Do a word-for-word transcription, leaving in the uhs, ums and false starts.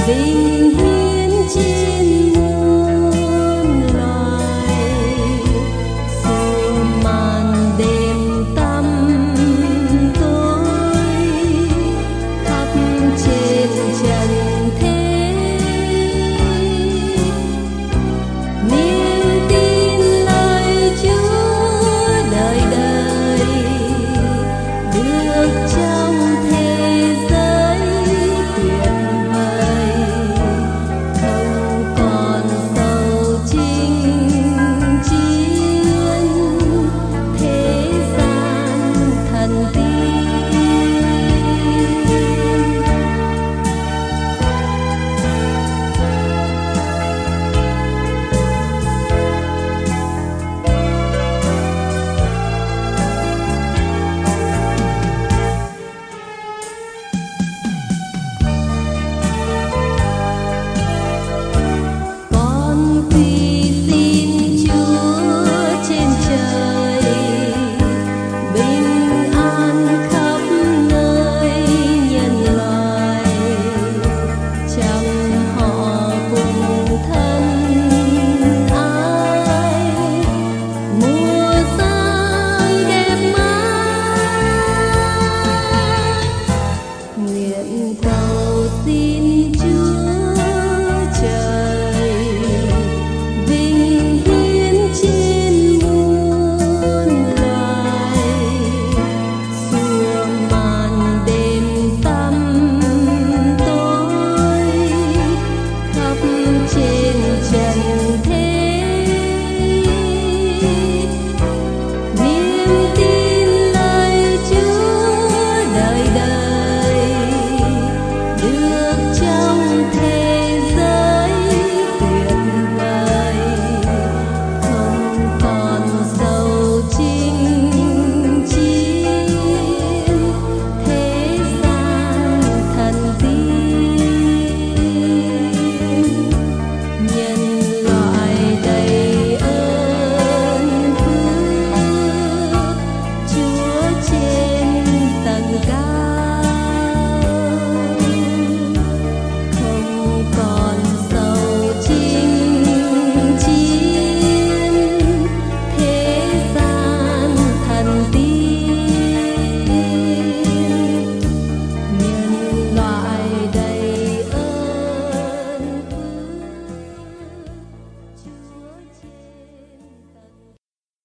Bình hiến trên muôn loài, xua màn đêm tăm tối khắp trên trần thế. Niềm tin lời Chúa đời đời được trong thế giới tuyệt vời, không còn sầu chinh chiến thế gian thần tiên. Con quy xin Chúa trên trời, bình an khắp nơi nhân loại, chẳng họ cùng thân ai, mùa sang đẹp mãi. Nguyện cầu xin Chúa